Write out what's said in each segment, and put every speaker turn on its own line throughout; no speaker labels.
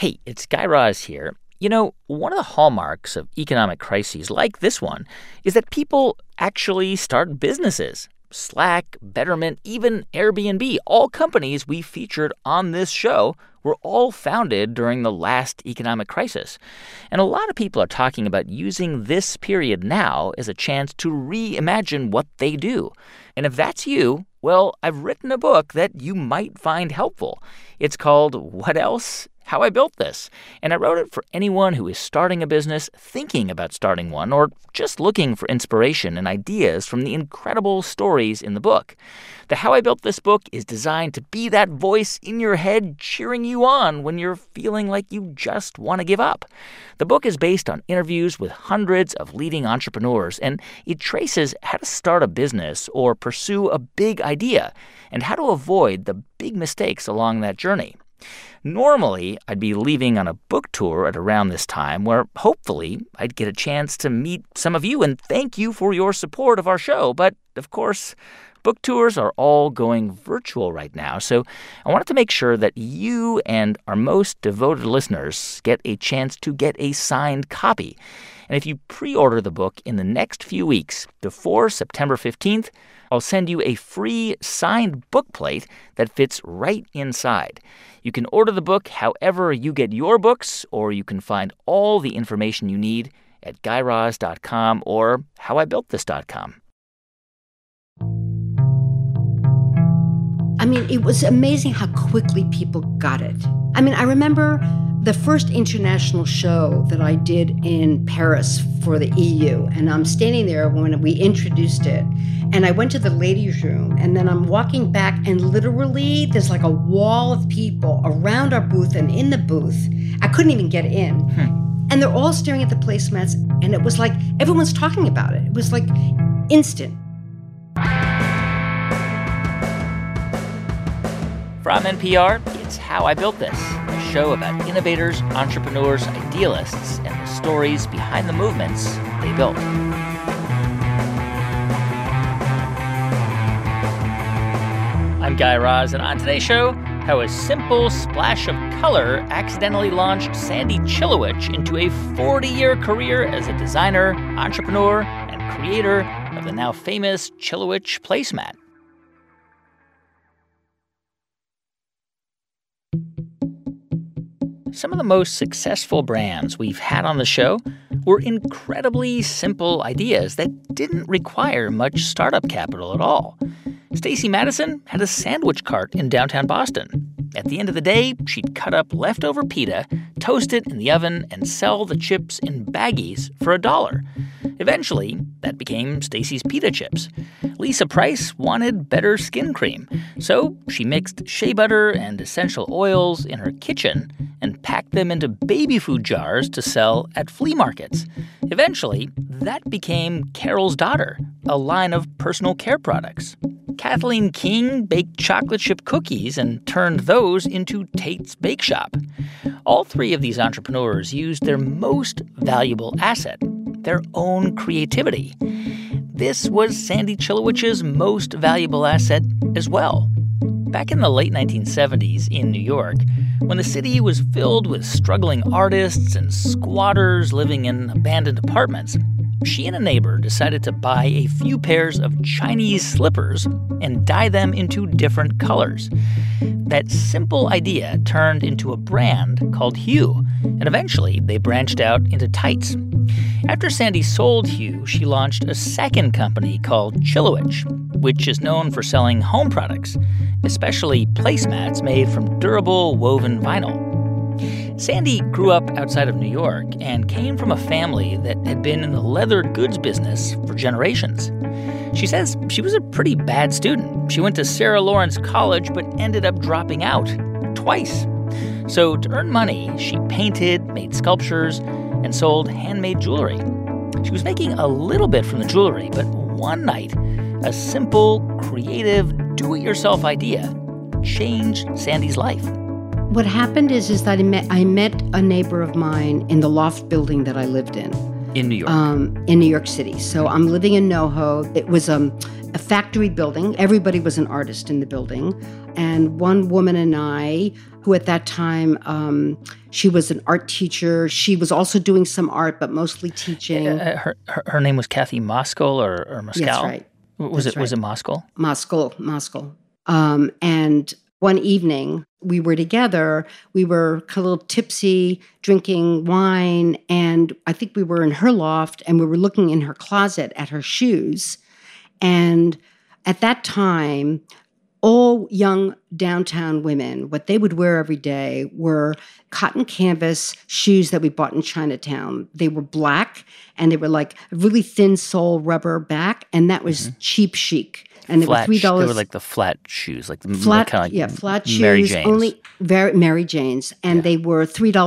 Hey, it's Guy Raz here. You know, one of the hallmarks of economic crises like this one is that people actually start businesses. Slack, Betterment, even Airbnb, all companies we featured on this show were all founded during the last economic crisis. And a lot of people are talking about using this period now as a chance to reimagine what they do. And if that's you, well, I've written a book that you might find helpful. It's called What Else? How I Built This. And I wrote it for anyone who is starting a business, thinking about starting one, or just looking for inspiration and ideas from the incredible stories in the book. The How I Built This book is designed to be that voice in your head cheering you on when you're feeling like you just want to give up. The book is based on interviews with hundreds of leading entrepreneurs, and it traces how to start a business or pursue a big idea and how to avoid the big mistakes along that journey. Normally, I'd be leaving on a book tour at around this time where hopefully I'd get a chance to meet some of you and thank you for your support of our show. But, of course, book tours are all going virtual right now, so I wanted to make sure that you and our most devoted listeners get a chance to get a signed copy. And if you pre-order the book in the next few weeks, before September 15th, I'll send you a free signed book plate that fits right inside. You can order the book however you get your books, or you can find all the information you need at GuyRaz.com or HowIBuiltThis.com.
I mean, it was amazing how quickly people got it. I mean, I remember the first international show that I did in Paris for the EU, and I'm standing there when we introduced it, and I went to the ladies' room, and then I'm walking back, and literally there's like a wall of people around our booth and in the booth. I couldn't even get in. And they're all staring at the placemats, and it was like everyone's talking about it. It was like instant.
From NPR, it's How I Built This, a show about innovators, entrepreneurs, idealists, and the stories behind the movements they built. I'm Guy Raz, and on today's show, how a simple splash of color accidentally launched Sandy Chilowich into a 40-year career as a designer, entrepreneur, and creator of the now famous Chilowich placemat. Some of the most successful brands we've had on the show were incredibly simple ideas that didn't require much startup capital at all. Stacey Madison had a sandwich cart in downtown Boston. At the end of the day, she'd cut up leftover pita, toast it in the oven, and sell the chips in baggies for $1. Eventually, that became Stacey's Pita Chips. Lisa Price wanted better skin cream, so she mixed shea butter and essential oils in her kitchen and packed them into baby food jars to sell at flea markets. Eventually, that became Carol's Daughter, a line of personal care products. Kathleen King baked chocolate chip cookies and turned those into Tate's Bake Shop. All three of these entrepreneurs used their most valuable asset, their own creativity. This was Sandy Chilowich's most valuable asset as well. Back in the late 1970s in New York, when the city was filled with struggling artists and squatters living in abandoned apartments, she and a neighbor decided to buy a few pairs of Chinese slippers and dye them into different colors. That simple idea turned into a brand called Hue, and eventually they branched out into tights. After Sandy sold Hue, she launched a second company called Chilowich, which is known for selling home products, especially placemats made from durable woven vinyl. Sandy grew up outside of New York and came from a family that had been in the leather goods business for generations. She says she was a pretty bad student. She went to Sarah Lawrence College but ended up dropping out twice. So to earn money, she painted, made sculptures, and sold handmade jewelry. She was making a little bit from the jewelry, but one night, a simple, creative, do-it-yourself idea changed Sandy's life.
What happened is that I met a neighbor of mine in the loft building that I lived in.
In New York?
In New York City. So I'm living in NoHo. It was a factory building. Everybody was an artist in the building. and one woman and I, who at that time, she was an art teacher. She was also doing some art, but mostly teaching.
Her name was Kathy Moskal or Moskal?
That's right.
Was it Moskal?
Moskal. And one evening, we were together. We were a little tipsy, drinking wine, and I think we were in her loft, and we were looking in her closet at her shoes. And at that time, all young downtown women, what they would wear every day were cotton canvas shoes that we bought in Chinatown. They were black, and they were like a really thin sole rubber back, and that was cheap chic. And
flat,
they were $3.
They were like the flat shoes, like the
flat,
kind of like
flat
Mary
shoes,
Jane's.
only Mary Jane's, and they were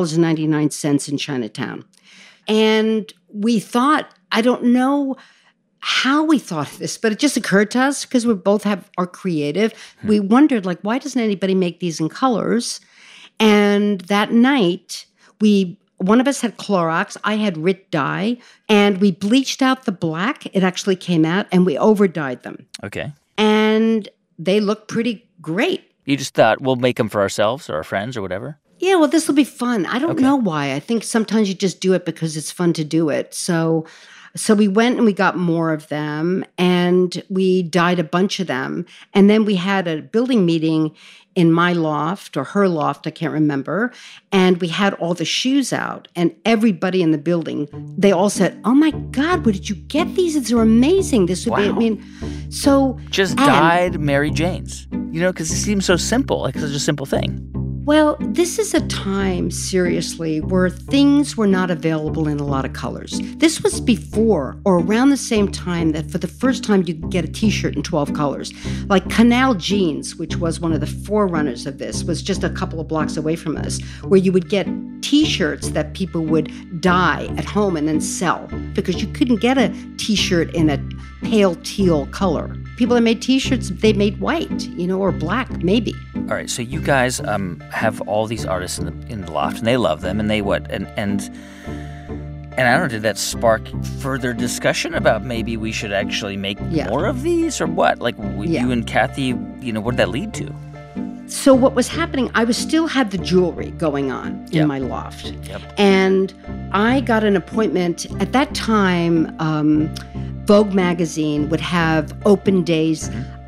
$3.99 in Chinatown. And we thought, I don't know how we thought of this, but it just occurred to us because we both are creative. We wondered, like, why doesn't anybody make these in colors? And that night, one of us had Clorox, I had Rit dye, and we bleached out the black. It actually came out, and we over-dyed them.
Okay.
And they look pretty great.
You just thought, we'll make them for ourselves or our friends or whatever?
Yeah, well, this will be fun. I don't know why. I think sometimes you just do it because it's fun to do it. So we went and we got more of them, and we dyed a bunch of them. And then we had a building meeting in my loft or her loft, I can't remember. And we had all the shoes out, and everybody in the building, they all said, "Oh my God, where did you get these? These are amazing. This would be, so."
Just dyed Mary Jane's, because it seems so simple, like such a simple thing.
Well, this is a time, seriously, where things were not available in a lot of colors. This was before or around the same time that for the first time you could get a T-shirt in 12 colors. Like Canal Jeans, which was one of the forerunners of this, was just a couple of blocks away from us, where you would get T-shirts that people would dye at home and then sell, because you couldn't get a T-shirt in a pale teal color. People that made T-shirts, they made white, or black, maybe.
All right, so you guys have all these artists in the loft, and they love them, and they what? And I don't know, did that spark further discussion about maybe we should actually make more of these, or what? Like, you and Kathy, what did that lead to?
So what was happening, I still had the jewelry going on in my loft. Yep. And I got an appointment. At that time, Vogue magazine would have open days,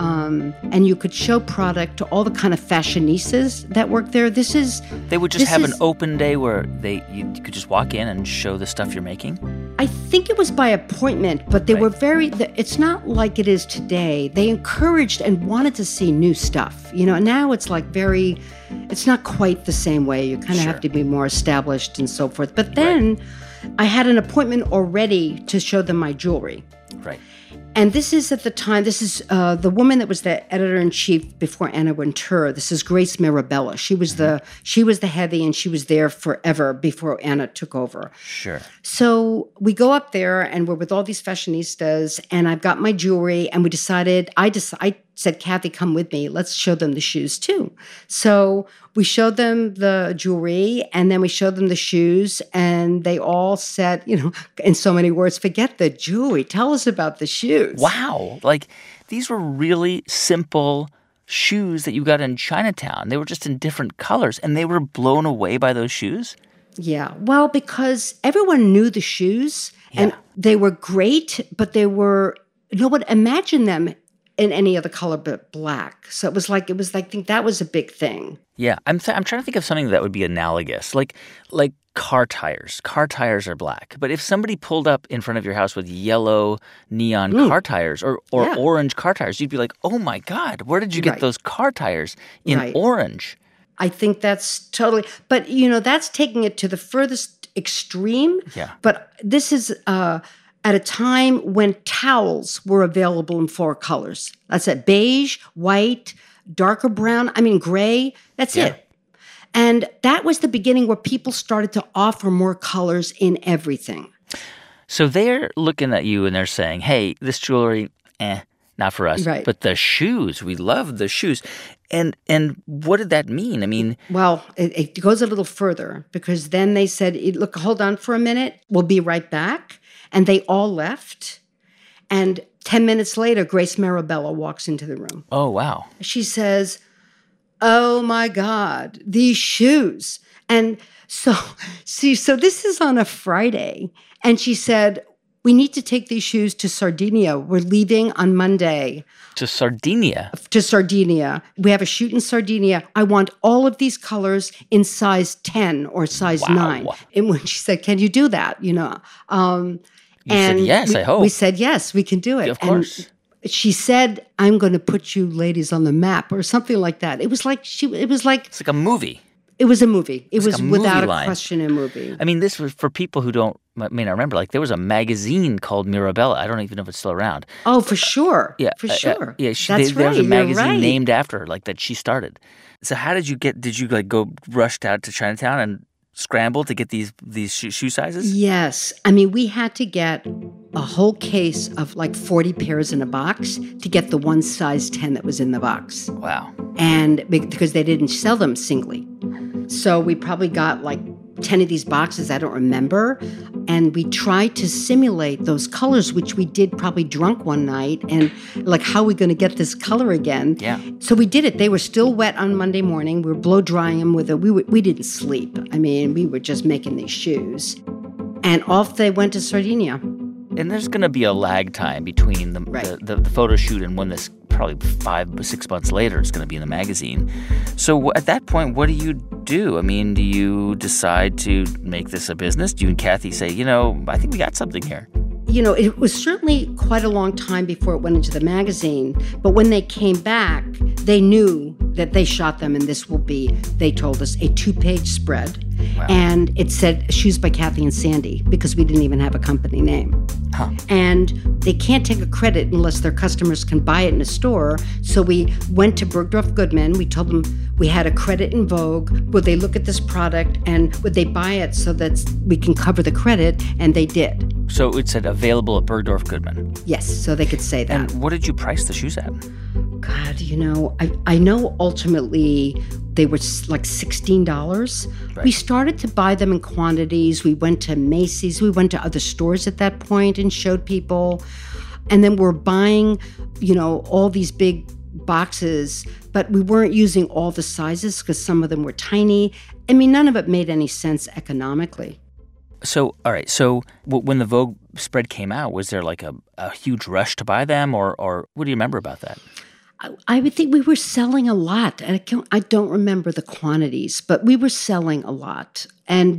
and you could show product to all the kind of fashionistas that work there. They would just have an
open day where you could just walk in and show the stuff you're making?
I think it was by appointment, but they were it's not like it is today. They encouraged and wanted to see new stuff. Now it's like it's not quite the same way. You kind of have to be more established and so forth. But then I had an appointment already to show them my jewelry.
Right.
And this is at the time, this is the woman that was the editor-in-chief before Anna Wintour. This is Grace Mirabella. She was the heavy, and she was there forever before Anna took over.
Sure.
So we go up there, and we're with all these fashionistas, and I've got my jewelry, and I said, Kathy, come with me. Let's show them the shoes too. So we showed them the jewelry, and then we showed them the shoes, and they all said, in so many words, forget the jewelry. Tell us about the shoes.
Wow. Like, these were really simple shoes that you got in Chinatown. They were just in different colors, and they were blown away by those shoes?
Yeah. Well, because everyone knew the shoes, and they were great, but no one imagined them in any other color but black. So it was like I think that was a big thing.
Yeah, I'm trying to think of something that would be analogous, like car tires. Car tires are black, but if somebody pulled up in front of your house with yellow neon car tires or orange car tires, you'd be like, "Oh my God, where did you get those car tires in orange?"
I think that's totally. But that's taking it to the furthest extreme.
Yeah.
But this is at a time when towels were available in 4 colors. That's it: beige, white, darker brown, gray. That's it. And that was the beginning where people started to offer more colors in everything.
So they're looking at you and they're saying, hey, this jewelry, not for us.
Right.
But the shoes, we love the shoes. And what did that mean?
Well, it goes a little further, because then they said, look, hold on for a minute. We'll be right back. And they all left. And 10 minutes later, Grace Mirabella walks into the room.
Oh, wow.
She says, oh my God, these shoes. And so this is on a Friday. And she said, we need to take these shoes to Sardinia. We're leaving on Monday.
To Sardinia?
To Sardinia. We have a shoot in Sardinia. I want all of these colors in size 10 or size 9. And when she said, can you do that?
You said yes, I hope.
We said, yes, we can do it.
Of course.
And she said, I'm going to put you ladies on the map or something like that. It's like
a movie.
It was a movie. It was
like
without a
line.
Question a movie.
I mean, this was for people who may not remember. Like, there was a magazine called Mirabella. I don't even know if it's still around.
Oh, for sure.
Yeah,
for sure.
That's
right.
There was a magazine
right.
named after her, like that she started. So how did you like go rushed out to Chinatown and scramble to get these shoe sizes?
Yes. I mean, we had to get a whole case of like 40 pairs in a box to get the one size 10 that was in the box.
Wow.
And because they didn't sell them singly. So we probably got like 10 of these boxes, I don't remember. And we tried to simulate those colors, which we did probably drunk one night. And like, how are we going to get this color again?
Yeah.
So we did it. They were still wet on Monday morning. We were blow drying them with we didn't sleep. I mean, we were just making these shoes. And off they went to Sardinia.
And there's going to be a lag time between the photo shoot and when this, probably 5 or 6 months later, it's going to be in the magazine. So at that point, what do you do? I mean, do you decide to make this a business? Do you and Kathy say, I think we got something here?
It was certainly quite a long time before it went into the magazine. But when they came back, they knew that they shot them, and this will be, they told us, a 2-page spread.
Wow.
And it said Shoes by Kathy and Sandy, because we didn't even have a company name.
Huh.
And they can't take a credit unless their customers can buy it in a store. So we went to Bergdorf Goodman. We told them we had a credit in Vogue. Would they look at this product and would they buy it so that we can cover the credit? And they did.
So it said available at Bergdorf Goodman.
Yes, so they could say that.
And what did you price the shoes at?
God, I know ultimately they were like $16. Right. We started to buy them in quantities. We went to Macy's. We went to other stores at that point and showed people. And then we're buying, all these big boxes, but we weren't using all the sizes because some of them were tiny. I mean, none of it made any sense economically.
So, all right. So when the Vogue spread came out, was there like a huge rush to buy them or what do you remember about that?
I would think we were selling a lot. I don't remember the quantities, but we were selling a lot. And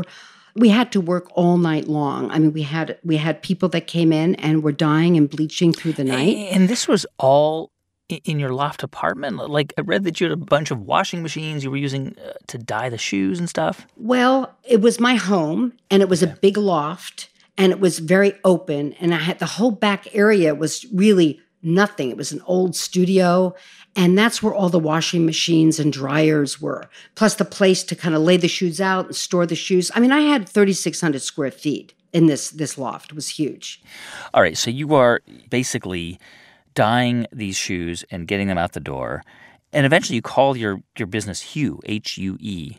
we had to work all night long. I mean, we had people that came in and were dyeing and bleaching through the night.
And this was all in your loft apartment? Like, I read that you had a bunch of washing machines you were using to dye the shoes and stuff.
Well, it was my home, and it was a big loft, and it was very open, and I had the whole back area was really nothing. It was an old studio, and that's where all the washing machines and dryers were, plus the place to kind of lay the shoes out and store the shoes. I mean, I had 3,600 square feet in this loft. It was huge.
All right, so you are basically dyeing these shoes and getting them out the door. And eventually you call your business Hue, H-U-E,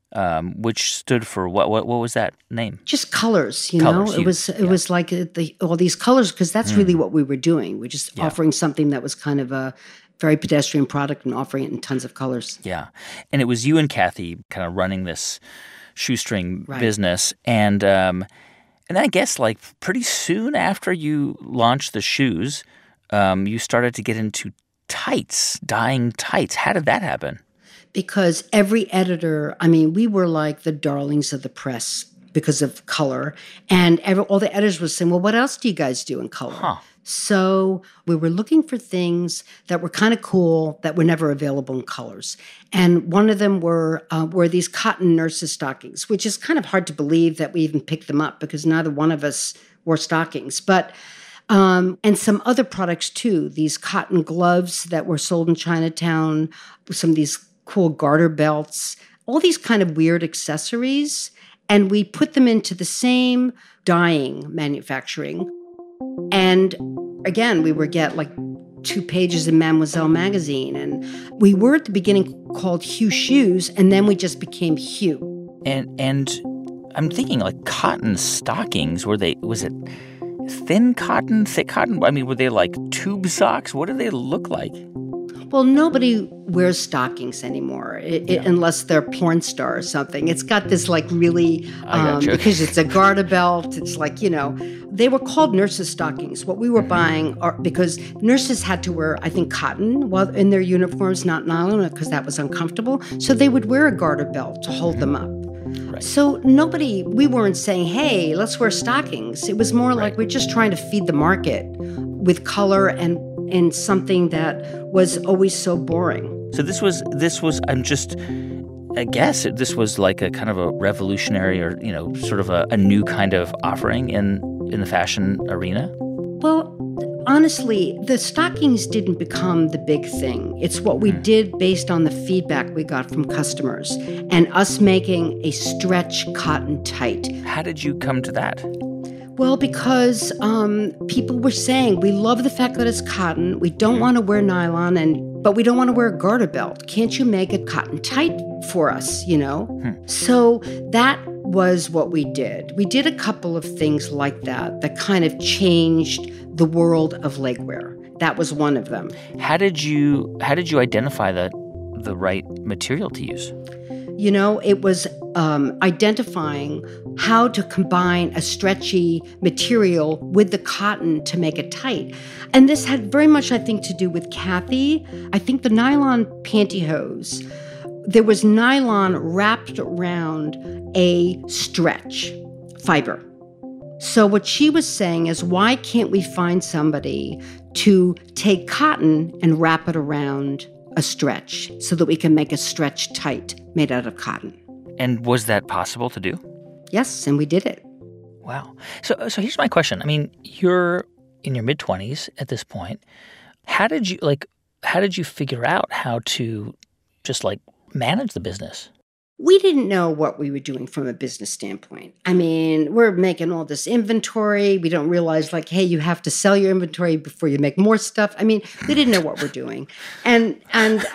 which stood for what was that name?
Just colors,
Colors,
It was like all these colors, because that's really what we were doing. We're just offering something that was kind of a very pedestrian product and offering it in tons of colors.
Yeah. And it was you and Kathy kind of running this shoestring business. And I guess like pretty soon after you launched the shoes, you started to get into tights, dyeing tights. How did that happen?
Because every editor, I mean, we were like the darlings of the press because of color. And all the editors were saying, well, what else do you guys do in color?
Huh.
So we were looking for things that were kind of cool that were never available in colors. And one of them were these cotton nurses stockings, which is kind of hard to believe that we even picked them up because neither one of us wore stockings. But and some other products too, these cotton gloves that were sold in Chinatown, some of these cool garter belts, all these kind of weird accessories. And we put them into the same dyeing manufacturing. And again, we would get like 2 pages in Mademoiselle magazine. And we were at the beginning called Hue Shoes, and then we just became Hue.
And I'm thinking like cotton stockings, was it thin cotton, thick cotton? I mean, were they like tube socks? What did they look like?
Well, nobody wears stockings anymore unless they're porn star or something. It's got this like really, because it's a garter belt. It's like, they were called nurses' stockings. What we were buying are because nurses had to wear, I think, cotton while in their uniforms, not nylon, because that was uncomfortable. So they would wear a garter belt to hold them up.
Right.
So we weren't saying, hey, let's wear stockings. It was more like we're just trying to feed the market with color and something that was always so boring.
So this was I guess this was like a kind of a revolutionary or, sort of a new kind of offering in the fashion arena?
Well, honestly, the stockings didn't become the big thing. It's what we did based on the feedback we got from customers and us making a stretch cotton tight.
How did you come to that?
Well, because people were saying, we love the fact that it's cotton. We don't want to wear nylon, but we don't want to wear a garter belt. Can't you make it cotton tight for us, So that was what we did. We did a couple of things like that kind of changed the world of legwear. That was one of them.
How did you identify the right material to use?
It was identifying how to combine a stretchy material with the cotton to make it tight. And this had very much, I think, to do with Kathy. I think the nylon pantyhose, there was nylon wrapped around a stretch fiber. So what she was saying is, why can't we find somebody to take cotton and wrap it around a stretch so that we can make a stretch tight made out of cotton?
And was that possible to do?
Yes, and we did it.
Wow. So here's my question. I mean, you're in your mid-20s at this point. How did you figure out how to just manage the business?
We didn't know what we were doing from a business standpoint. I mean, we're making all this inventory. We don't realize, hey, you have to sell your inventory before you make more stuff. I mean, we didn't know what we're doing. And so,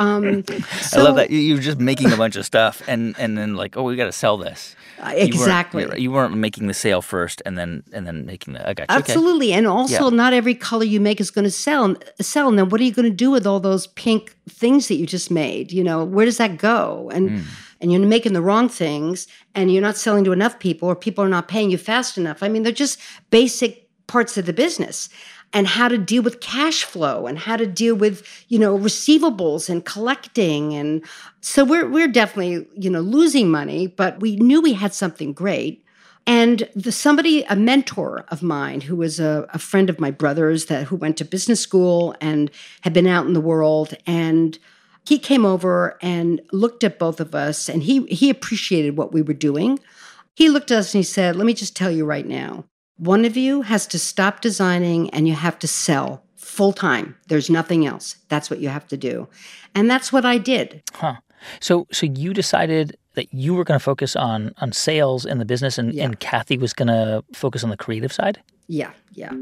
I love that. You were just making a bunch of stuff and then we got to sell this.
Exactly.
You weren't making the sale first and then making the, I got you.
Absolutely. Okay. And also not every color you make is going to sell. And then what are you going to do with all those pink things that you just made? Where does that go? And you're making the wrong things, and you're not selling to enough people, or people are not paying you fast enough. I mean, they're just basic parts of the business. And how to deal with cash flow, and how to deal with, receivables and collecting. And so we're definitely, losing money, but we knew we had something great. And a mentor of mine, who was a friend of my brother's who went to business school and had been out in the world, and he came over and looked at both of us, and he appreciated what we were doing. He looked at us and he said, let me just tell you right now, one of you has to stop designing and you have to sell full time. There's nothing else. That's what you have to do. And that's what I did.
Huh. So you decided that you were going to focus on sales in the business and Kathy was going to focus on the creative side?
Yeah.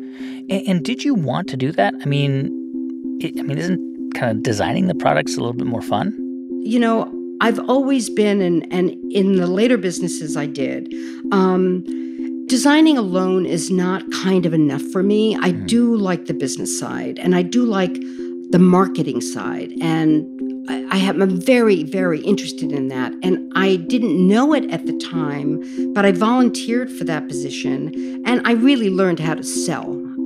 And did you want to do that? I mean, isn't kind of designing the products a little bit more fun?
I've always been, and in the later businesses I did, designing alone is not kind of enough for me. I do like the business side, and I do like the marketing side, and I'm very, very interested in that. And I didn't know it at the time, but I volunteered for that position, and I really learned how to sell.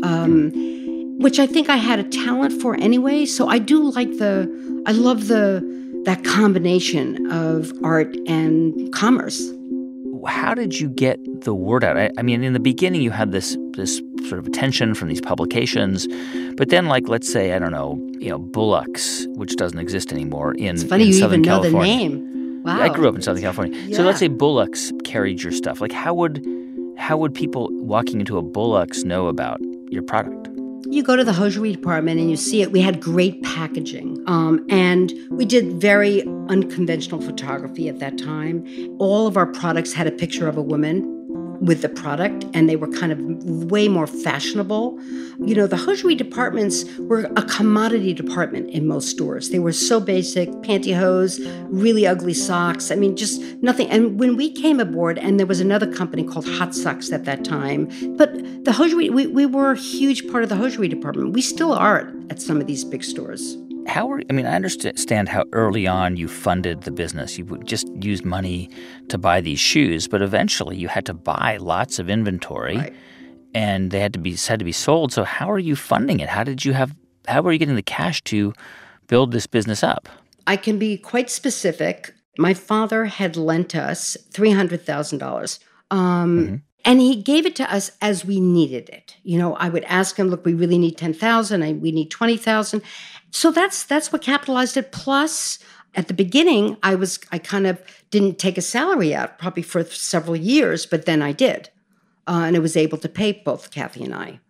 Which I think I had a talent for anyway. So I love that combination of art and commerce.
How did you get the word out? I mean, in the beginning, you had this sort of attention from these publications, but then, let's say, I don't know, Bullock's, which doesn't exist anymore in Southern California.
It's funny you even know the name. Wow.
Yeah, I grew up in Southern California. Yeah. So let's say Bullock's carried your stuff. How would people walking into a Bullock's know about your product?
You go to the hosiery department and you see it. We had great packaging. And we did very unconventional photography at that time. All of our products had a picture of a woman with the product, and they were kind of way more fashionable. The hosiery departments were a commodity department in most stores. They were so basic, pantyhose, really ugly socks. I mean, just nothing. And when we came aboard, and there was another company called Hot Socks at that time, but the hosiery, we were a huge part of the hosiery department. We still are at some of these big stores.
I understand how early on you funded the business. You just used money to buy these shoes, but eventually you had to buy lots of inventory,
Right.
and they had to be sold. So how are you funding it? How were you getting the cash to build this business up?
I can be quite specific. My father had lent us $300,000. And he gave it to us as we needed it. I would ask him, look, we really need 10,000. We need 20,000. So that's what capitalized it. Plus, at the beginning, I kind of didn't take a salary out probably for several years, but then I did. And I was able to pay both Kathy and I.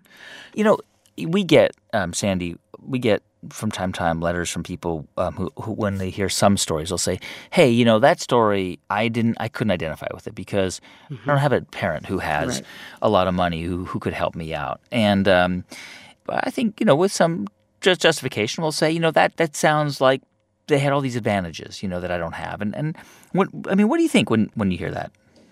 We get, Sandy, from time to time letters from people who when they hear some stories, they'll say, hey, that story, I couldn't identify with it because I don't have a parent who has a lot of money who could help me out. And I think, with some justification, we'll say, that sounds like they had all these advantages, that I don't have. And what do you think when you hear that?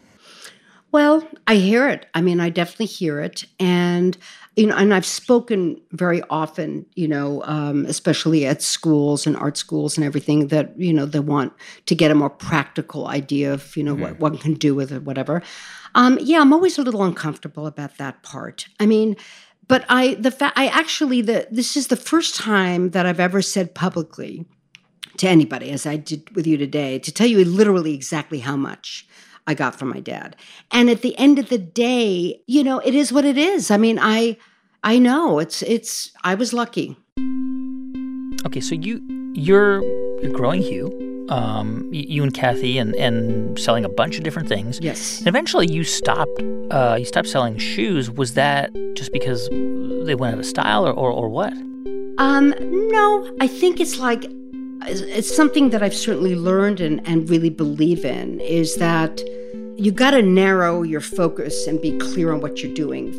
Well, I hear it. I definitely hear it. And, and I've spoken very often, especially at schools and art schools and everything that, they want to get a more practical idea of, what one can do with it, whatever. I'm always a little uncomfortable about that part. But this is the first time that I've ever said publicly to anybody, as I did with you today, to tell you literally exactly how much I got from my dad. And at the end of the day, it is what it is. I know I was lucky.
Okay, so you're growing Hue, you and Kathy, and selling a bunch of different things.
Yes.
And eventually you stopped selling shoes. Was that just because they went out of style or what?
No, I think it's something that I've certainly learned and really believe in is that you got to narrow your focus and be clear on what you're doing.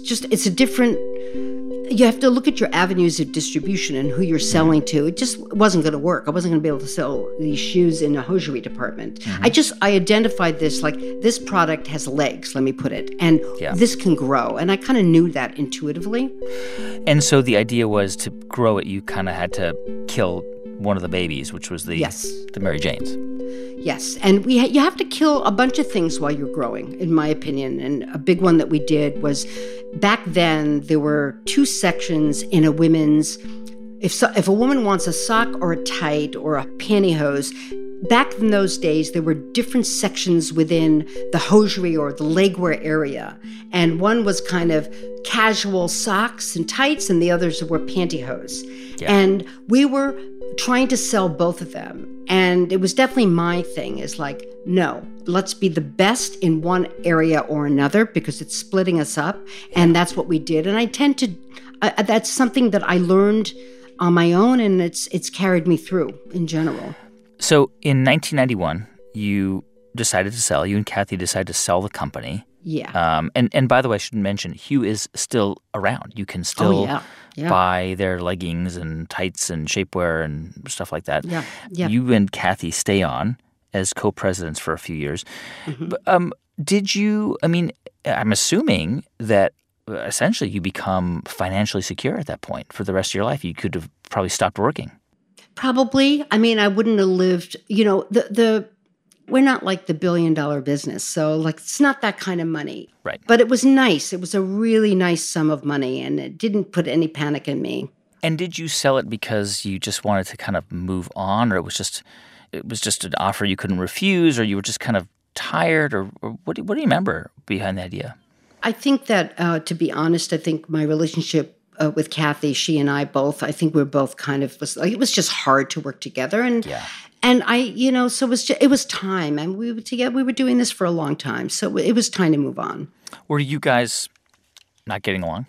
You have to look at your avenues of distribution and who you're selling to. It just wasn't going to work. I wasn't going to be able to sell these shoes in a hosiery department. Mm-hmm. I identified this product has legs, let me put it, and this can grow. And I kind of knew that intuitively. And
so the idea was to grow it, you kind of had to kill one of the babies, which was the Mary Janes.
Yes, and you have to kill a bunch of things while you're growing, in my opinion. And a big one that we did was, back then, there were 2 sections in a women's. If a woman wants a sock or a tight or a pantyhose, back in those days, there were different sections within the hosiery or the legwear area. And one was kind of casual socks and tights, and the others were pantyhose. Yeah. And we were trying to sell both of them. And it was definitely my thing is no, let's be the best in one area or another because it's splitting us up. And that's what we did. And I tend to, that's something that I learned on my own, and it's carried me through in general.
So in 1991, you and Kathy decided to sell the company.
Yeah.
And by the way, I should mention, Hue is still around. You can still buy their leggings and tights and shapewear and stuff like that.
Yeah. Yeah.
You and Kathy stay on as co-presidents for a few years. Mm-hmm. But, I'm assuming that essentially you become financially secure at that point for the rest of your life. You could have probably stopped working. Probably.
I wouldn't have lived, we're not like the $1 billion business. So it's not that kind of money.
Right.
But it was nice. It was a really nice sum of money, and it didn't put any panic in me.
And did you sell it because you just wanted to kind of move on, or it was just an offer you couldn't refuse, or you were just kind of tired, or what do you remember behind the idea?
I think that, to be honest, I think my relationship with Kathy, she and I both, I think we're both kind of, it was just hard to work together. And so it was time. And we were doing this for a long time. So it was time to move on.
Were you guys not getting along?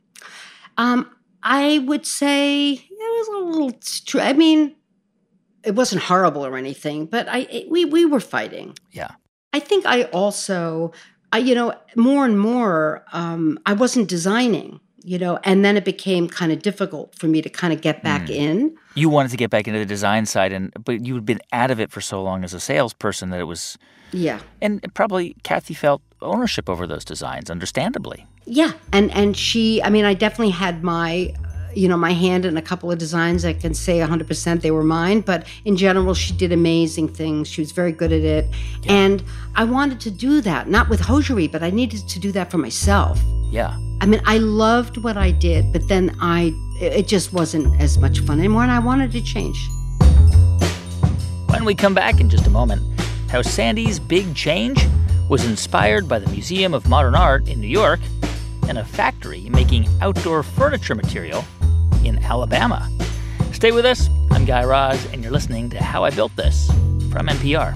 I would say it was a little, it wasn't horrible or anything, but we were fighting.
Yeah.
I think I also, more and more, I wasn't designing. And then it became kind of difficult for me to kind of get back in.
You wanted to get back into the design side, but you had been out of it for so long as a salesperson that it was...
Yeah.
And probably Kathy felt ownership over those designs, understandably.
Yeah. And she, I definitely had my my hand in a couple of designs. I can say 100% they were mine, but in general, she did amazing things. She was very good at it. Yeah. And I wanted to do that, not with hosiery, but I needed to do that for myself.
Yeah.
I mean, I loved what I did, but then it just wasn't as much fun anymore, and I wanted to change.
When we come back in just a moment, how Sandy's big change was inspired by the Museum of Modern Art in New York and a factory making outdoor furniture material in Alabama. Stay with us. I'm Guy Raz, and you're listening to How I Built This from NPR.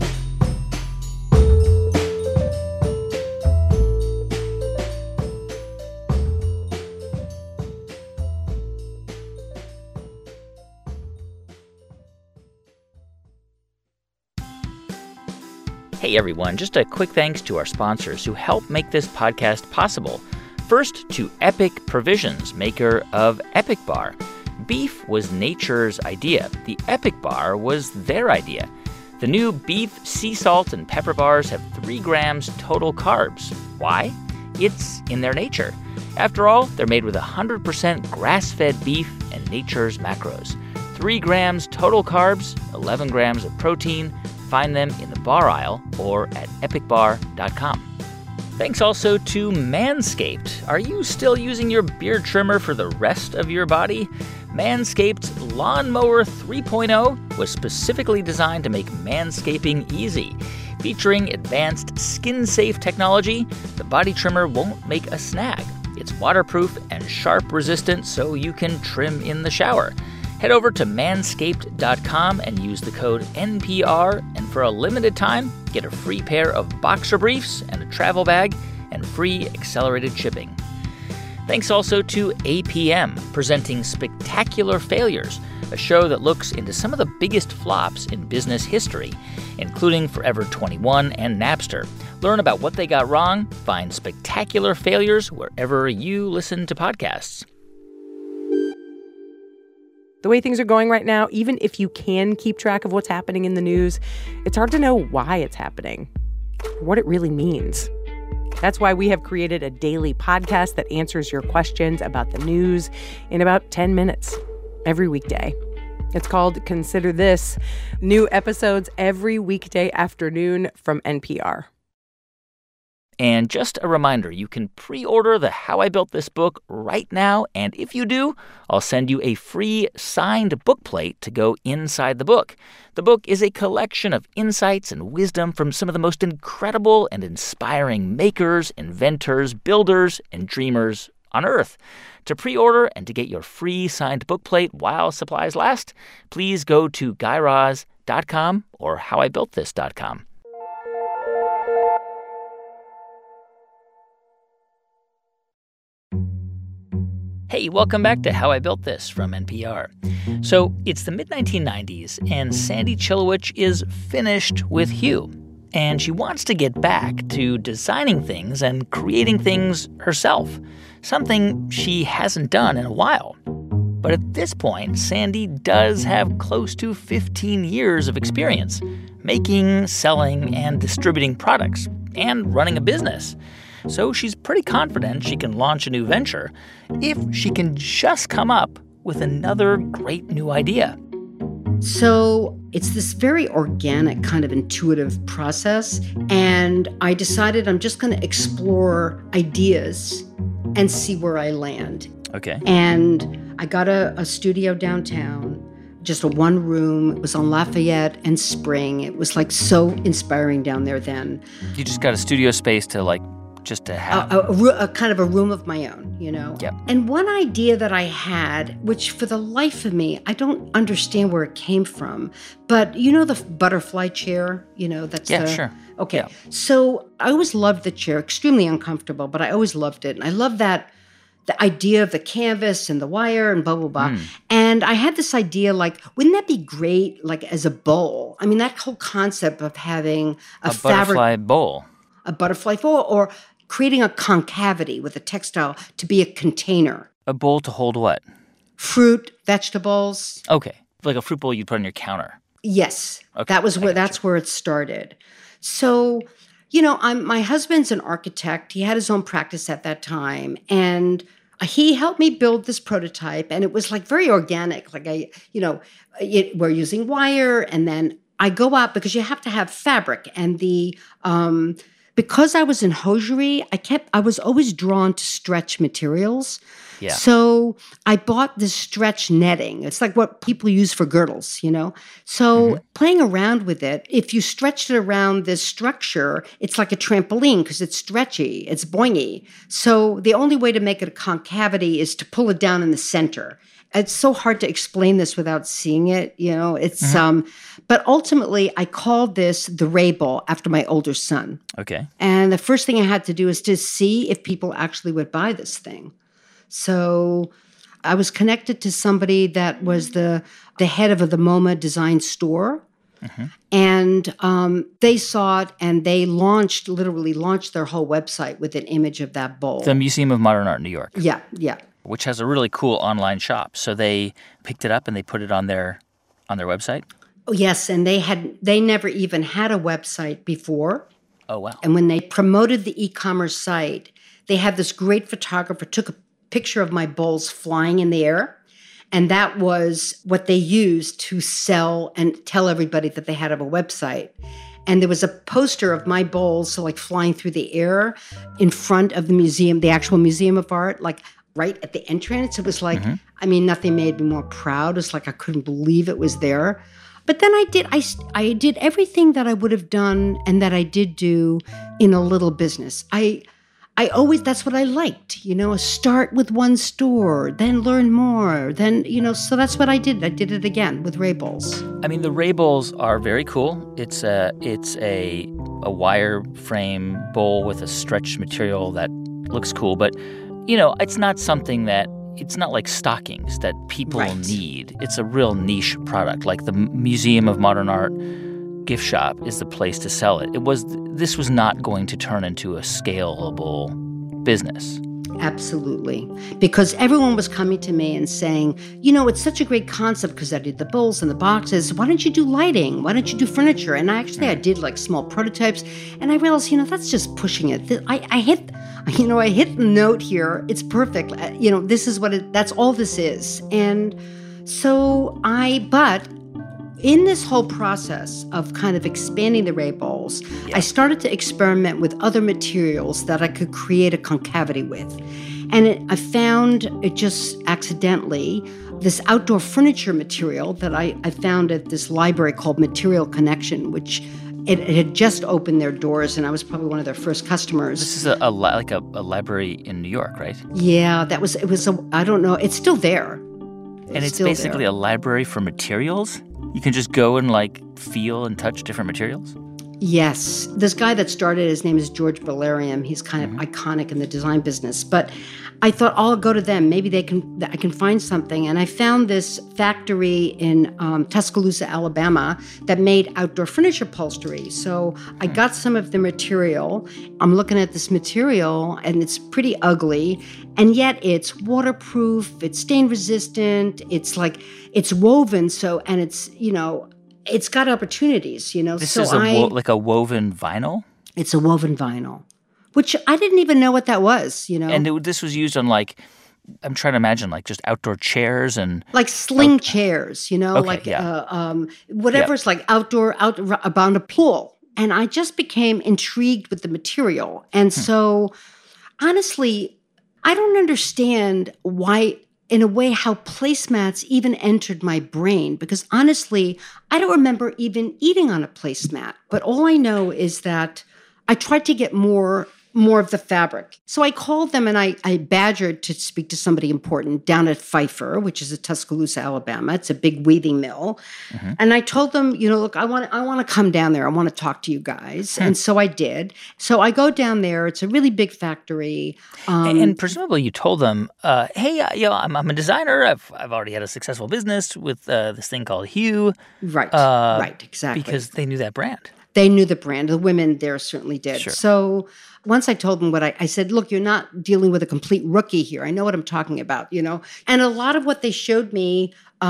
Hey everyone, just a quick thanks to our sponsors who help make this podcast possible. First, to Epic Provisions, maker of Epic Bar. Beef was nature's idea. The Epic Bar was their idea. The new beef, sea salt, and pepper bars have 3 grams total carbs. Why? It's in their nature. After all, they're made with 100% grass-fed beef and nature's macros. 3 grams total carbs, 11 grams of protein. Find them in the bar aisle or at epicbar.com. Thanks also to Manscaped. Are you still using your beard trimmer for the rest of your body? Manscaped's Lawnmower 3.0 was specifically designed to make manscaping easy. Featuring advanced skin-safe technology, the body trimmer won't make a snag. It's waterproof and sharp-resistant, so you can trim in the shower. Head over to manscaped.com and use the code NPR, and for a limited time, get a free pair of boxer briefs and a travel bag and free accelerated shipping. Thanks also to APM, presenting Spectacular Failures, a show that looks into some of the biggest flops in business history, including Forever 21 and Napster. Learn about what they got wrong. Find Spectacular Failures wherever you listen to podcasts.
The way things are going right now, even if you can keep track of what's happening in the news, it's hard to know why it's happening, what it really means. That's why we have created a daily podcast that answers your questions about the news in about 10 minutes every weekday. It's called Consider This. New episodes every weekday afternoon from NPR.
And just a reminder, you can pre-order the How I Built This book right now, and if you do, I'll send you a free signed book plate to go inside the book. The book is a collection of insights and wisdom from some of the most incredible and inspiring makers, inventors, builders, and dreamers on Earth. To pre-order and to get your free signed book plate while supplies last, please go to GuyRaz.com or HowIBuiltThis.com. Hey, welcome back to How I Built This from NPR. So it's the mid-1990s, and Sandy Chilowich is finished with Hue. And she wants to get back to designing things and creating things herself, something she hasn't done in a while. But at this point, Sandy does have close to 15 years of experience making, selling, and distributing products, and running a business. So she's pretty confident she can launch a new venture if she can just come up with another great new idea.
So it's this very organic kind of intuitive process. And I decided I'm just going to explore ideas and see where I land.
Okay.
And I got a studio downtown, just a one room. It was on Lafayette and Spring. It was like so inspiring down there then.
You just got a studio space to just to have
a kind of a room of my own,
Yep.
And one idea that I had, which for the life of me, I don't understand where it came from, but the butterfly chair, that's
sure.
Okay.
Yeah.
So I always loved the chair, extremely uncomfortable, but I always loved it. And I love the idea of the canvas and the wire and blah, blah, blah. And I had this idea, wouldn't that be great, as a bowl? I mean, that whole concept of having a
butterfly bowl.
A butterfly bowl, or creating a concavity with a textile to be a container.
A bowl to hold what?
Fruit, vegetables.
Okay. Like a fruit bowl you'd put on your counter.
Yes.
Okay.
That's where it started. So, my husband's an architect. He had his own practice at that time. And he helped me build this prototype, and it was like very organic. Like we're using wire, and then I go out because you have to have fabric, and because I was in hosiery, I was always drawn to stretch materials.
Yeah.
So I bought this stretch netting. It's like what people use for girdles, So playing around with it, if you stretched it around this structure, it's like a trampoline because it's stretchy, it's boingy. So the only way to make it a concavity is to pull it down in the center. It's so hard to explain this without seeing it, It's but ultimately I called this the Ray Ball after my older son.
Okay.
And the first thing I had to do is to see if people actually would buy this thing. So I was connected to somebody that was the head of the MoMA design store. And they saw it, and they literally launched their whole website with an image of that bowl.
The Museum of Modern Art in New York.
Yeah.
Which has a really cool online shop. So they picked it up and they put it on their website?
Oh, yes, and they never even had a website before.
Oh, wow.
And when they promoted the e-commerce site, they had this great photographer took a picture of my bowls flying in the air. And that was what they used to sell and tell everybody that they had a website. And there was a poster of my bowls, flying through the air in front of the museum, the actual Museum of Art, right at the entrance. It was nothing made me more proud. It's like I couldn't believe it was there. But then I did everything that I would have done and that I did do in a little business. I always, that's what I liked, start with one store, then learn more, then, so that's what I did. I did it again with Ray Bowls.
I mean, the Ray Bowls are very cool. It's a wire frame bowl with a stretched material that looks cool, but, it's not something it's not like stockings that people need. It's a real niche product. Like the Museum of Modern Art gift shop is the place to sell it. This was not going to turn into a scalable business.
Absolutely. Because everyone was coming to me and saying, it's such a great concept because I did the bowls and the boxes. Why don't you do lighting? Why don't you do furniture? And I did small prototypes, and I realized, that's just pushing it. I hit the note here. It's perfect. This is that's all this is. And so but in this whole process of kind of expanding the Ray Bowls, I started to experiment with other materials that I could create a concavity with. And I found it just accidentally, this outdoor furniture material that I found at this library called Material Connection, which it had just opened their doors, and I was probably one of their first customers.
This is a library in New York, right?
Yeah, I don't know, it's still there.
And it's basically a library for materials? You can just go and feel and touch different materials?
Yes. This guy that started, his name is George Valerian. He's kind of iconic in the design business. But I thought, I'll go to them. Maybe I can find something. And I found this factory in Tuscaloosa, Alabama, that made outdoor furniture upholstery. So I got some of the material. I'm looking at this material, and it's pretty ugly. And yet it's waterproof, it's stain resistant, it's woven. So, and it's, it's got opportunities, This
is a woven vinyl?
It's a woven vinyl, which I didn't even know what that was,
And this was used on I'm trying to imagine just outdoor chairs and
sling chairs, whatever's outdoor around a pool. And I just became intrigued with the material. And so honestly, I don't understand why, in a way, how placemats even entered my brain, because honestly, I don't remember even eating on a placemat. But all I know is that I tried to get more of the fabric. So I called them and I badgered to speak to somebody important down at Pfeiffer, which is in Tuscaloosa, Alabama. It's a big weaving mill. And I told them, look, I want to come down there. I want to talk to you guys. And so I did. So I go down there. It's a really big factory.
And presumably you told them, hey, I'm a designer. I've already had a successful business with this thing called Hue.
Right, right, exactly.
Because they knew that brand.
They knew the brand. The women there certainly did.
Sure.
So once I told them what I said, look, you're not dealing with a complete rookie here. I know what I'm talking about, And a lot of what they showed me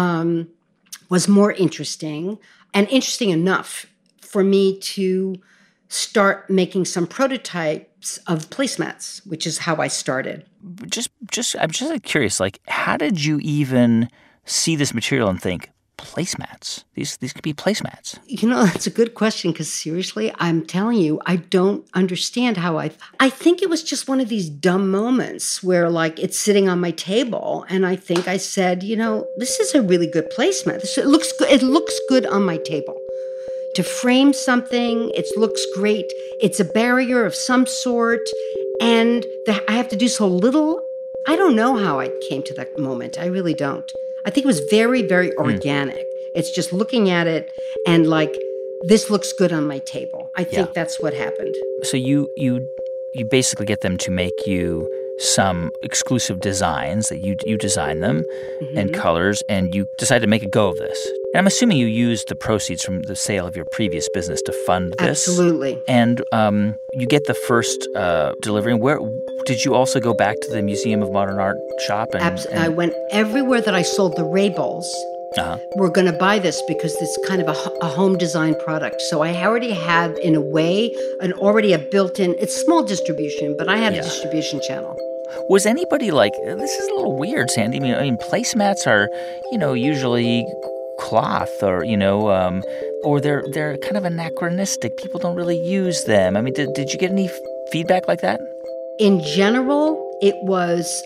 was more interesting and interesting enough for me to start making some prototypes prototypes of placemats, which is how I started.
I'm just curious, like, how did you even see this material and think, placemats? These could be placemats.
That's a good question because seriously, I'm telling you, I don't understand how I think it was just one of these dumb moments where like it's sitting on my table and I think I said, this is a really good placemat. It looks good. It looks good on my table. To frame something, it looks great. It's a barrier of some sort and I have to do so little. I don't know how I came to that moment. I really don't. I think it was very, very organic. It's just looking at it and like, this looks good on my table. I think that's what happened.
So you basically get them to make you some exclusive designs that you design them and colors, and you decide to make a go of this. And I'm assuming you used the proceeds from the sale of your previous business to fund this.
Absolutely.
And you get the first delivery. Where did you also go back to the Museum of Modern Art shop?
I went everywhere that I sold the Ray-Balls. We're going to buy this because it's kind of a home design product. So I already had, in a way, already a built-in, it's small distribution, but I had a distribution channel.
Was anybody like, this is a little weird, Sandy? I mean, placemats are, usually cloth or they're kind of anachronistic. People don't really use them. I mean, did you get any feedback like that?
In general, it was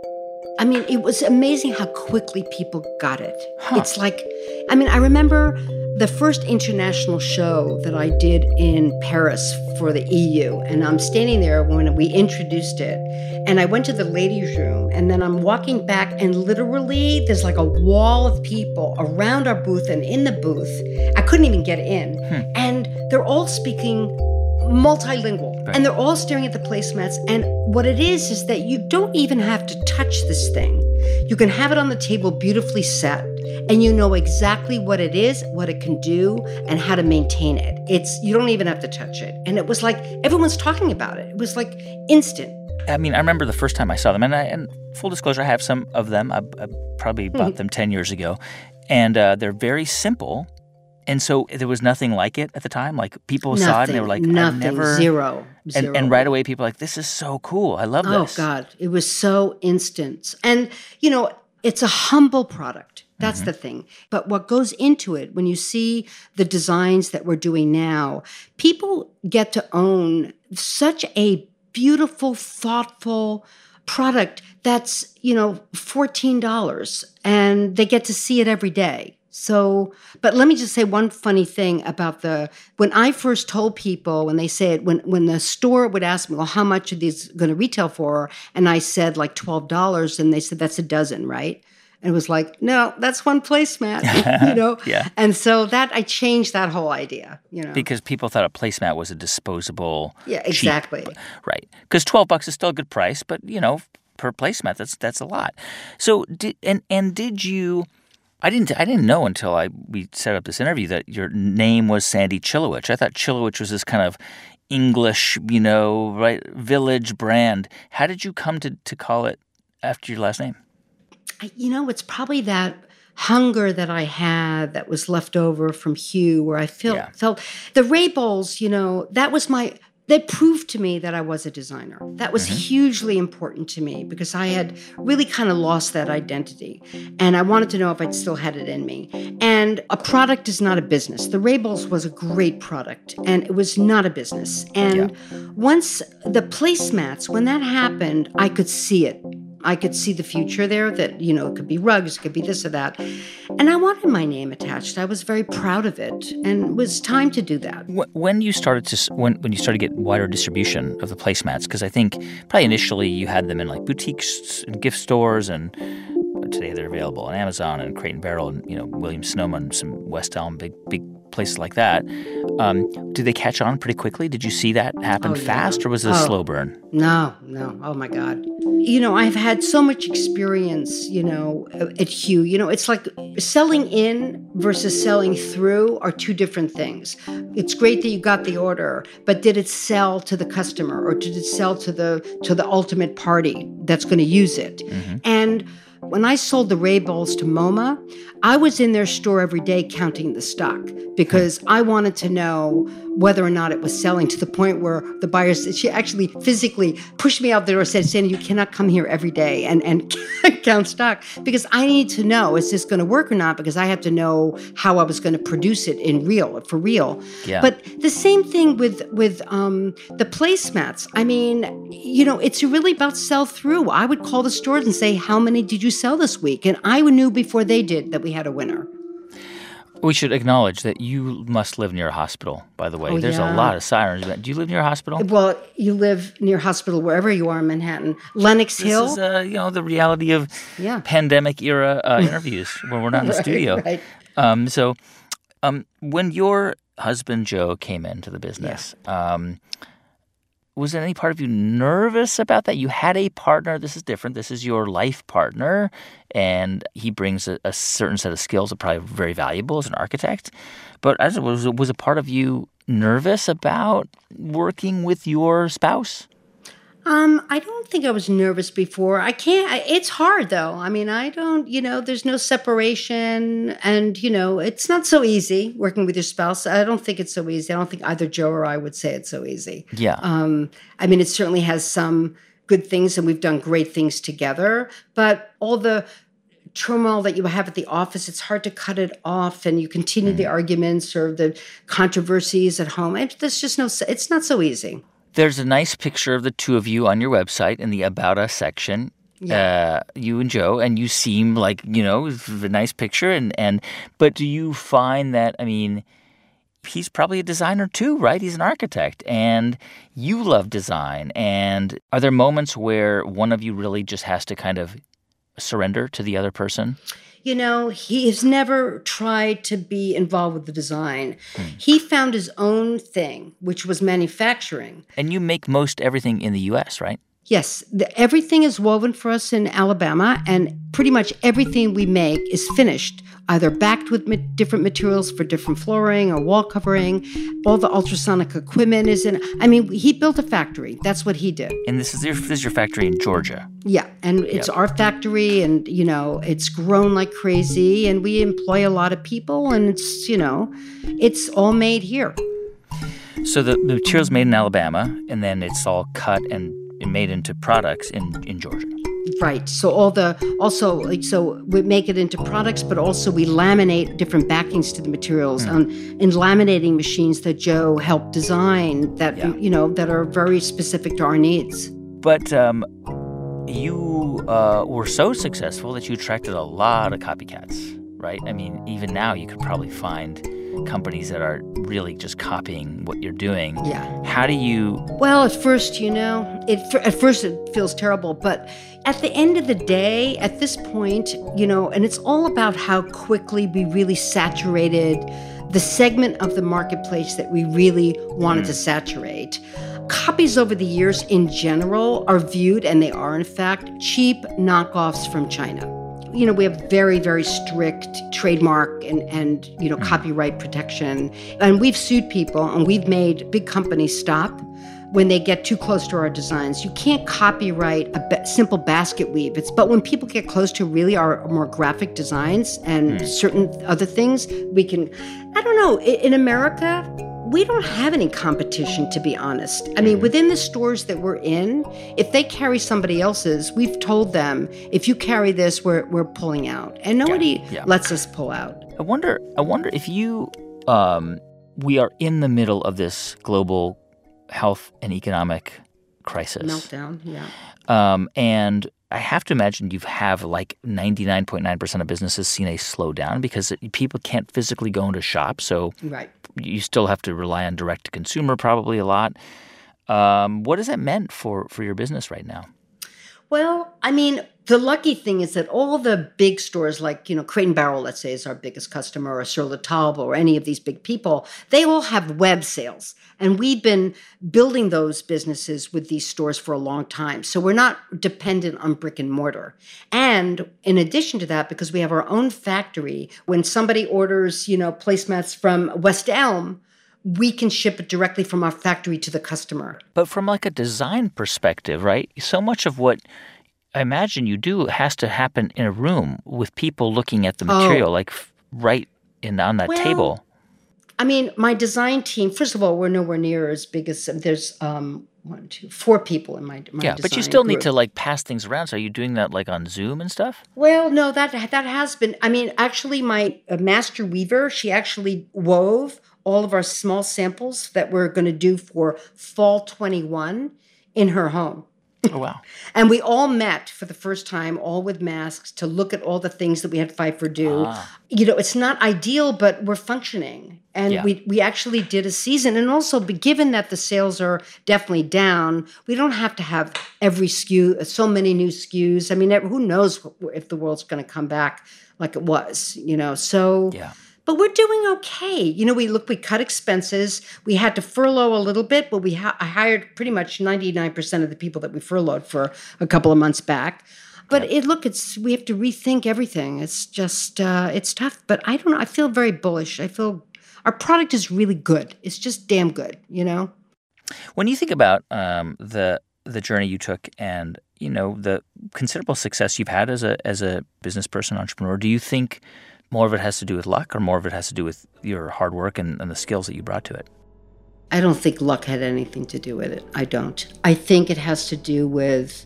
amazing how quickly people got it. It's like, I remember the first international show that I did in Paris for the EU, and I'm standing there when we introduced it, and I went to the ladies' room, and then I'm walking back, and literally there's like a wall of people around our booth and in the booth. I couldn't even get in, and they're all speaking multilingual, and they're all staring at the placemats. And what it is that you don't even have to touch this thing. You can have it on the table beautifully set, and you know exactly what it is, what it can do, and how to maintain it. You don't even have to touch it. And it was like everyone's talking about it. It was like instant.
I mean, I remember the first time I saw them, and full disclosure, I have some of them. I probably bought them 10 years ago, and they're very simple. And so there was nothing like it at the time? Like, people saw it and they were like,
Zero.
And right away people were like, this is so cool. I love this.
Oh, God. It was so instant. And, it's a humble product. That's the thing. But what goes into it, when you see the designs that we're doing now, people get to own such a beautiful, thoughtful product that's, $14, and they get to see it every day. So, but let me just say one funny thing about when I first told people, when they said, when the store would ask me, well, how much are these going to retail for? And I said like $12, and they said, that's a dozen, right? And it was like, no, that's one placemat,
Yeah.
And so I changed that whole idea,
Because people thought a placemat was a disposable.
Yeah, exactly.
Cheap, right. Because $12 is still a good price, but, per placemat, that's a lot. So, did you... I didn't know until we set up this interview that your name was Sandy Chilowich. I thought Chilowich was this kind of English, village brand. How did you come to call it after your last name?
It's probably that hunger that I had that was left over from Hugh, where I felt the Ray-Balls, that proved to me that I was a designer. That was hugely important to me because I had really kind of lost that identity. And I wanted to know if I'd still had it in me. And a product is not a business. The Ray-Balls was a great product, and it was not a business. And once the placemats, when that happened, I could see it. I could see the future there, that, it could be rugs, it could be this or that. And I wanted my name attached. I was very proud of it, and it was time to do that.
When you started to get wider distribution of the placemats, because I think probably initially you had them in like boutiques and gift stores, and today they're available on Amazon and Crate and Barrel and, Williams-Sonoma, some West Elm, big places like that. Did they catch on pretty quickly? Did you see that happen fast, or was it a slow burn?
No. Oh, my God. I've had so much experience, at Hugh. It's like selling in versus selling through are two different things. It's great that you got the order, but did it sell to the customer, or did it sell to the ultimate party that's going to use it? And when I sold the Ray-Balls to MoMA, I was in their store every day counting the stock because I wanted to know whether or not it was selling, to the point where the buyers, she actually physically pushed me out the door and said, Sandy, you cannot come here every day and count stock, because I need to know, is this going to work or not? Because I have to know how I was going to produce it for real.
Yeah.
But the same thing with the placemats. I mean, it's really about sell through. I would call the stores and say, how many did you sell this week? And I knew before they did that we had a winner.
We should acknowledge that you must live near a hospital, by the way. There's a lot of sirens. Do you live near a hospital?
Well, you live near a hospital wherever you are in Manhattan. Lenox Hill.
This is, the reality of pandemic-era interviews when we're not in the studio.
Right.
So when your husband, Joe, came into the business, was any part of you nervous about that? You had a partner. This is different. This is your life partner, and he brings a certain set of skills that are probably very valuable as an architect. But was a part of you nervous about working with your spouse?
I don't think I was nervous before. It's hard though. I mean, there's no separation, and, it's not so easy working with your spouse. I don't think it's so easy. I don't think either Joe or I would say it's so easy.
Yeah.
I mean, it certainly has some good things, and we've done great things together, but all the turmoil that you have at the office, it's hard to cut it off, and you continue the arguments or the controversies at home. It's not so easy.
There's a nice picture of the two of you on your website in the About Us section, you and Joe, and you seem like, a nice picture. But do you find that, he's probably a designer too, right? He's an architect, and you love design. And are there moments where one of you really just has to kind of surrender to the other person?
He has never tried to be involved with the design. He found his own thing, which was manufacturing.
And you make most everything in the U.S., right?
Yes. Everything is woven for us in Alabama, and pretty much everything we make is finished, either backed with different materials for different flooring or wall covering. All the ultrasonic equipment is in. He built a factory. That's what he did.
And this is your factory in Georgia.
Yeah, and it's our factory, and, it's grown like crazy, and we employ a lot of people, and it's all made here.
So the material's made in Alabama, and then it's all cut and made into products in Georgia.
Right. So we make it into products, but also we laminate different backings to the materials in laminating machines that Joe helped design that that are very specific to our needs.
But you were so successful that you attracted a lot of copycats, right? Even now you could probably find companies that are really just copying what you're doing.
Yeah.
How do you...
Well, at first, at first it feels terrible, but at the end of the day, at this point, and it's all about how quickly we really saturated the segment of the marketplace that we really wanted to saturate. Copies over the years in general are viewed, and they are in fact, cheap knockoffs from China. We have very, very strict trademark and copyright protection. And we've sued people, and we've made big companies stop when they get too close to our designs. You can't copyright a simple basket weave. But when people get close to really our more graphic designs and certain other things, we can, I don't know, in America, we don't have any competition, to be honest. Within the stores that we're in, if they carry somebody else's, we've told them, if you carry this, we're pulling out. And nobody lets us pull out.
I wonder if you, we are in the middle of this global health and economic crisis.
Meltdown, yeah.
And I have to imagine you have like 99.9% of businesses seen a slowdown because people can't physically go into shops. So you still have to rely on direct-to-consumer probably a lot. What has that meant for your business right now?
Well, the lucky thing is that all the big stores like, Crate & Barrel, let's say, is our biggest customer, or Sur La Table, or any of these big people, they all have web sales. And we've been building those businesses with these stores for a long time. So we're not dependent on brick and mortar. And in addition to that, because we have our own factory, when somebody orders, placemats from West Elm, we can ship it directly from our factory to the customer.
But from like a design perspective, right? So much of what I imagine you do has to happen in a room with people looking at the material, right on that table.
I mean, my design team, first of all, we're nowhere near as big as there's 4 people in my
Yeah,
design
but you still need
group.
to like pass things around. So are you doing that like on Zoom and stuff?
Well, no, that has been. I mean, actually, my master weaver, she actually wove all of our small samples that we're going to do for fall 21 in her home.
Oh, wow.
And we all met for the first time, all with masks, to look at all the things that we had Pfeiffer do. You know, it's not ideal, but we're functioning. And
Yeah.
we actually did a season. And also, given that the sales are definitely down, we don't have to have every SKU, so many new SKUs. I mean, who knows if the world's going to come back like it was, you know? So...
Yeah.
But we're doing okay. You know, we cut expenses. We had to furlough a little bit, but I hired pretty much 99% of the people that we furloughed for a couple of months back. But we have to rethink everything. It's just, it's tough. But I don't know. I feel very bullish. I feel our product is really good. It's just damn good, you know?
When you think about the journey you took and, you know, the considerable success you've had as a business person, entrepreneur, do you think more of it has to do with luck or more of it has to do with your hard work and the skills that you brought to it?
I don't think luck had anything to do with it. I don't. I think it has to do with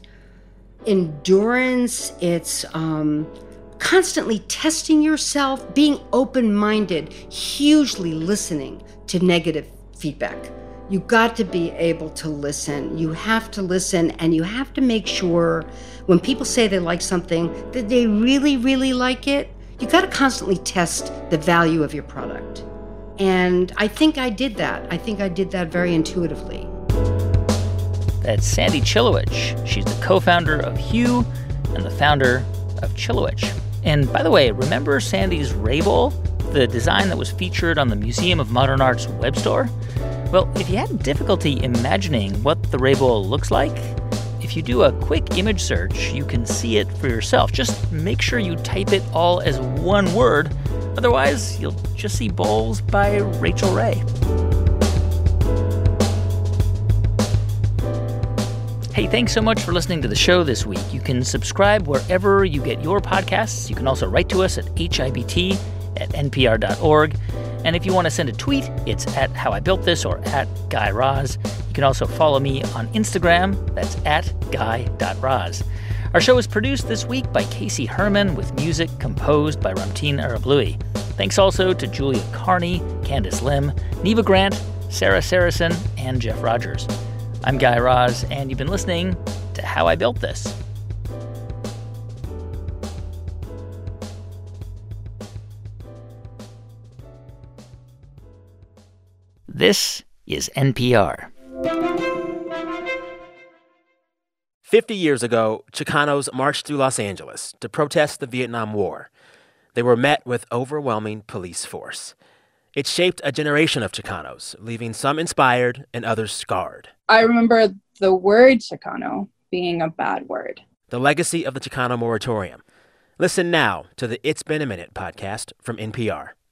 endurance. It's constantly testing yourself, being open-minded, hugely listening to negative feedback. You got to be able to listen. You have to listen, and you have to make sure when people say they like something that they really, really like it. You got to constantly test the value of your product. And I think I did that. I think I did that very intuitively.
That's Sandy Chilowich. She's the co-founder of Hue and the founder of Chilowich. And by the way, remember Sandy's Ray Bowl, the design that was featured on the Museum of Modern Art's web store? Well, if you had difficulty imagining what the Ray Bowl looks like, if you do a quick image search, you can see it for yourself. Just make sure you type it all as one word. Otherwise, you'll just see bowls by Rachel Ray. Hey, thanks so much for listening to the show this week. You can subscribe wherever you get your podcasts. You can also write to us at hibt@npr.org. And if you want to send a tweet, it's at How I Built This or at Guy Raz. You can also follow me on Instagram. That's at guy.raz. Our show is produced this week by Casey Herman with music composed by Ramtin Arablouei. Thanks also to Julia Carney, Candace Lim, Neva Grant, Sarah Saracen, and Jeff Rogers. I'm Guy Raz, and you've been listening to How I Built This. This is NPR.
50 years ago, Chicanos marched through Los Angeles to protest the Vietnam War. They were met with overwhelming police force. It shaped a generation of Chicanos, leaving some inspired and others scarred.
I remember the word Chicano being a bad word.
The legacy of the Chicano moratorium. Listen now to the It's Been a Minute podcast from NPR.